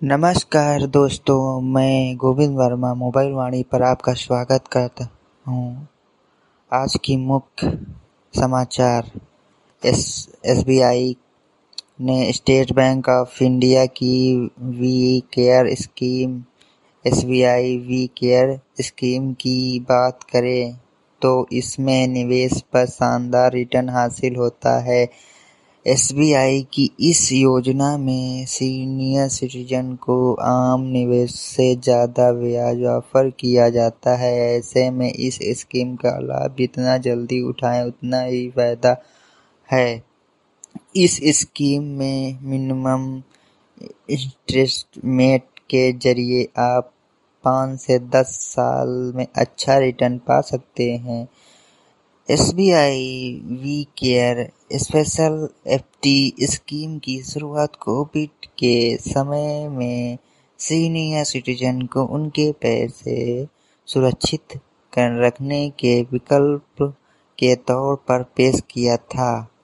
नमस्कार दोस्तों, मैं गोविंद वर्मा मोबाइल वाणी पर आपका स्वागत करता हूँ। आज की मुख्य समाचार। एसबीआई ने स्टेट बैंक ऑफ इंडिया की we care scheme SBI we care scheme की बात करें तो इसमें निवेश पर शानदार रिटर्न हासिल होता है। एसबीआई की इस योजना में सीनियर सिटीजन को आम निवेश से ज़्यादा ब्याज ऑफर किया जाता है। ऐसे में इस स्कीम का लाभ जितना जल्दी उठाएं उतना ही फायदा है। इस स्कीम में मिनिमम इन्वेस्टमेंट के जरिए आप 5 से 10 साल में अच्छा रिटर्न पा सकते हैं। SBI we care special FD scheme की शुरुआत कोविड के समय में सीनियर सिटीजन को उनके पैसे सुरक्षित रखने के विकल्प के तौर पर पेश किया था।